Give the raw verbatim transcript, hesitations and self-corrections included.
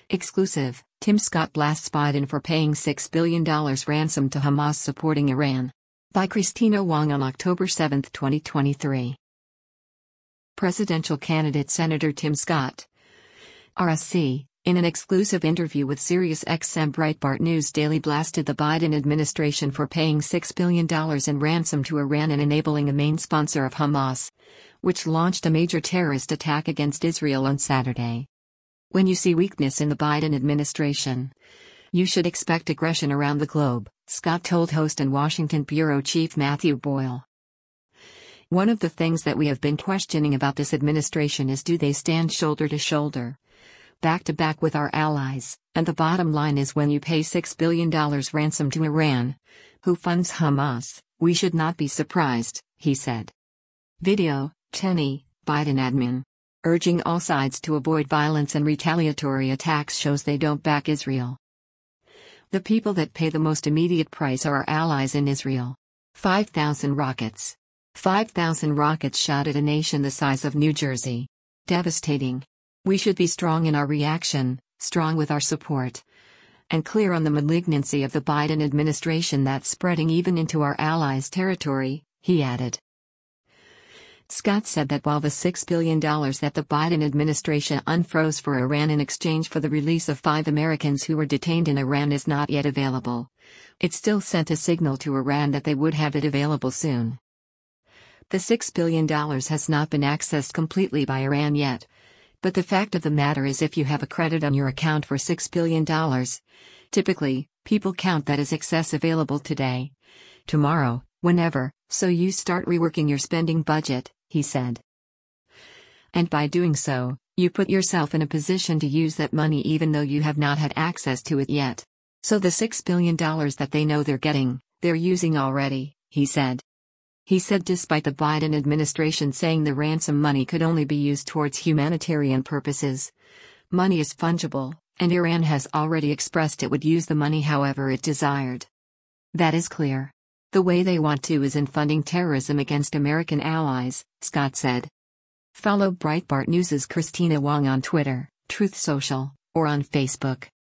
Exclusive, Tim Scott blasts Biden for paying six billion dollars ransom to Hamas supporting Iran. By Christina Wong on October seventh, twenty twenty-three. Presidential candidate Senator Tim Scott, R S C, in an exclusive interview with SiriusXM Breitbart News Daily blasted the Biden administration for paying six billion dollars in ransom to Iran and enabling a main sponsor of Hamas, which launched a major terrorist attack against Israel on Saturday. When you see weakness in the Biden administration, you should expect aggression around the globe, Scott told host and Washington bureau chief Matthew Boyle. One of the things that we have been questioning about this administration is, do they stand shoulder to shoulder, back to back with our allies? And the bottom line is, when you pay six billion dollars ransom to Iran, who funds Hamas, we should not be surprised, he said. Video, Cheney, Biden admin, urging all sides to avoid violence and retaliatory attacks, shows they don't back Israel. The people that pay the most immediate price are our allies in Israel. five thousand rockets. five thousand rockets shot at a nation the size of New Jersey. Devastating. We should be strong in our reaction, strong with our support, and clear on the malignancy of the Biden administration that's spreading even into our allies' territory, he added. Scott said that while the six billion dollars that the Biden administration unfroze for Iran in exchange for the release of five Americans who were detained in Iran is not yet available, it still sent a signal to Iran that they would have it available soon. The six billion dollars has not been accessed completely by Iran yet, but the fact of the matter is, if you have a credit on your account for six billion dollars, typically, people count that as excess available today, tomorrow, whenever, so you start reworking your spending budget, he said. And by doing so, you put yourself in a position to use that money even though you have not had access to it yet. So the six billion dollars that they know they're getting, they're using already, he said. He said despite the Biden administration saying the ransom money could only be used towards humanitarian purposes, money is fungible, and Iran has already expressed it would use the money however it desired. That is clear. The way they want to is in funding terrorism against American allies, Scott said. Follow Breitbart News' Christina Wong on Twitter, Truth Social, or on Facebook.